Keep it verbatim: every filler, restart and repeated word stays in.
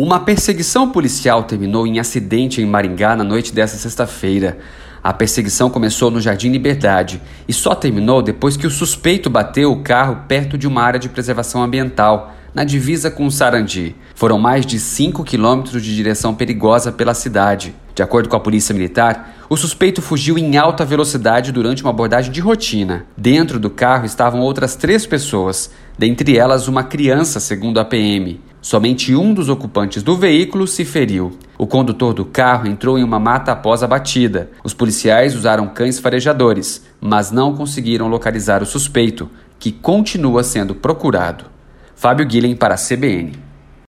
Uma perseguição policial terminou em acidente em Maringá na noite desta sexta-feira. A perseguição começou no Jardim Liberdade e só terminou depois que o suspeito bateu o carro perto de uma área de preservação ambiental, na divisa com o Sarandi. Foram mais de cinco quilômetros de direção perigosa pela cidade. De acordo com a Polícia Militar, o suspeito fugiu em alta velocidade durante uma abordagem de rotina. Dentro do carro estavam outras três pessoas, dentre elas uma criança, segundo a P M. Somente um dos ocupantes do veículo se feriu. O condutor do carro entrou em uma mata após a batida. Os policiais usaram cães farejadores, mas não conseguiram localizar o suspeito, que continua sendo procurado. Fábio Guilhem para a C B N.